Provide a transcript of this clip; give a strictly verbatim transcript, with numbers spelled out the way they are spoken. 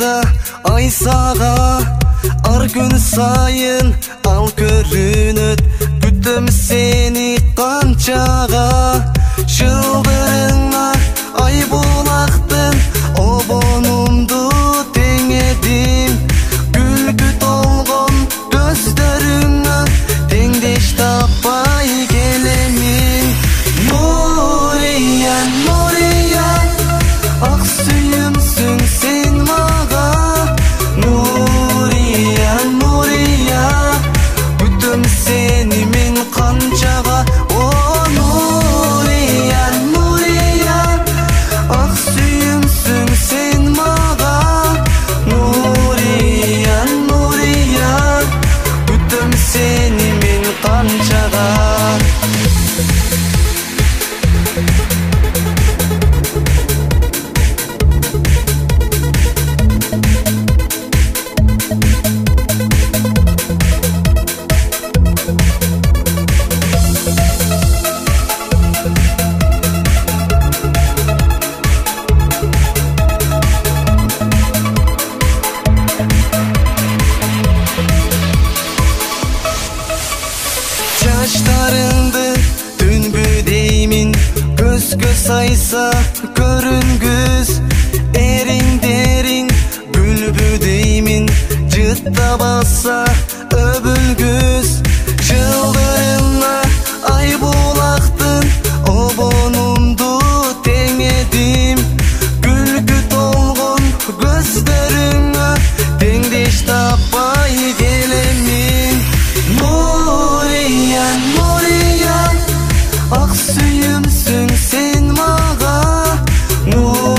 сайда ай сага, ар күн сайын ал көрүнөт. Күтөм сени канчага, шылдырыңа ай булактын обонумду теңедим. Күлкү толгон көздөрүңө теңдеш таппай келемин. Нурия, Нурия, ак сүйүмсүң сен мага. Нурия, Нурия, күтөм сени мен канчага. О Нурия, Нурия, ак сүйүмсүң сен мага. Нурия, Нурия, күтөм сени мен канчага. Çaşlarındı tünbü deymin, gözgö saysa körüngüz. Erin derin gülbü deymin, cıtta bassa öbülgüz. Çıldırınla ay bulaktın obonumdu tеңедим. Gülgü tolgun gözlerine tеңдеш таппай келемин. Нурия, Нурия, ак сүйүмсүң сен мага.